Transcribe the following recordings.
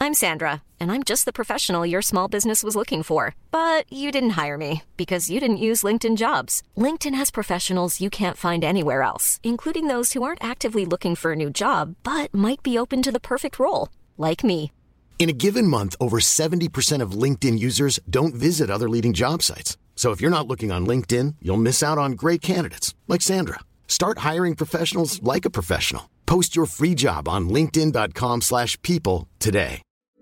I'm Sandra, and I'm just the professional your small business was looking for. But you didn't hire me because you didn't use LinkedIn Jobs. LinkedIn has professionals you can't find anywhere else, including those who aren't actively looking for a new job, but might be open to the perfect role, like me. In a given month, over 70% of LinkedIn users don't visit other leading job sites. So if you're not looking on LinkedIn, you'll miss out on great candidates like Sandra. Start hiring professionals like a professional. Post your free job on linkedin.com/people today.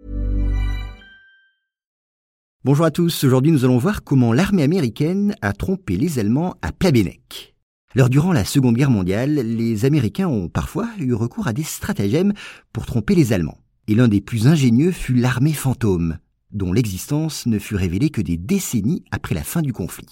Bonjour à tous, aujourd'hui nous allons voir comment l'armée américaine a trompé les Allemands à Plabennec. Alors durant la Seconde Guerre mondiale, les Américains ont parfois eu recours à des stratagèmes pour tromper les Allemands. Et l'un des plus ingénieux fut l'armée fantôme, dont l'existence ne fut révélée que des décennies après la fin du conflit.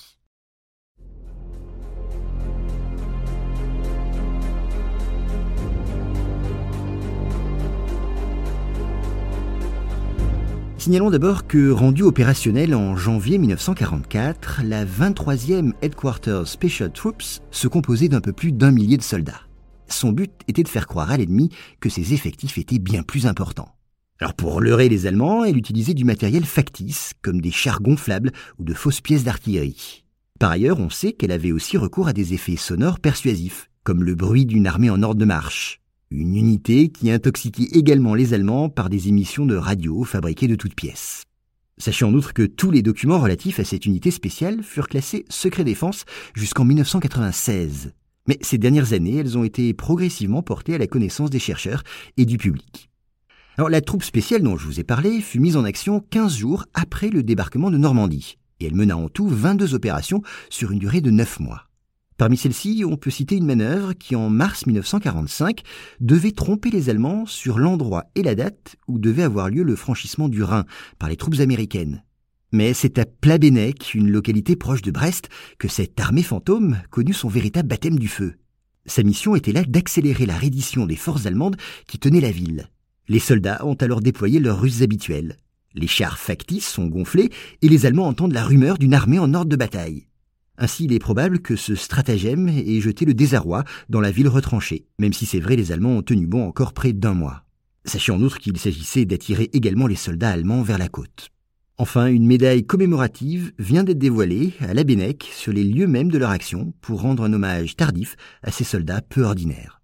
Signalons d'abord que, rendue opérationnelle en janvier 1944, la 23e Headquarters Special Troops se composait d'un peu plus d'1 millier de soldats. Son but était de faire croire à l'ennemi que ses effectifs étaient bien plus importants. Alors pour leurrer les Allemands, elle utilisait du matériel factice, comme des chars gonflables ou de fausses pièces d'artillerie. Par ailleurs, on sait qu'elle avait aussi recours à des effets sonores persuasifs, comme le bruit d'une armée en ordre de marche. Une unité qui intoxiquait également les Allemands par des émissions de radio fabriquées de toutes pièces. Sachez en outre que tous les documents relatifs à cette unité spéciale furent classés secret défense jusqu'en 1996. Mais ces dernières années, elles ont été progressivement portées à la connaissance des chercheurs et du public. Alors, la troupe spéciale dont je vous ai parlé fut mise en action 15 jours après le débarquement de Normandie, et elle mena en tout 22 opérations sur une durée de 9 mois. Parmi celles-ci, on peut citer une manœuvre qui, en mars 1945, devait tromper les Allemands sur l'endroit et la date où devait avoir lieu le franchissement du Rhin par les troupes américaines. Mais c'est à Plabennec, une localité proche de Brest, que cette armée fantôme connut son véritable baptême du feu. Sa mission était là d'accélérer la reddition des forces allemandes qui tenaient la ville. Les soldats ont alors déployé leurs ruses habituelles. Les chars factices sont gonflés et les Allemands entendent la rumeur d'une armée en ordre de bataille. Ainsi, il est probable que ce stratagème ait jeté le désarroi dans la ville retranchée, même si c'est vrai, les Allemands ont tenu bon encore près d'1 mois. Sachez en outre qu'il s'agissait d'attirer également les soldats allemands vers la côte. Enfin, une médaille commémorative vient d'être dévoilée à Plabennec sur les lieux mêmes de leur action pour rendre un hommage tardif à ces soldats peu ordinaires.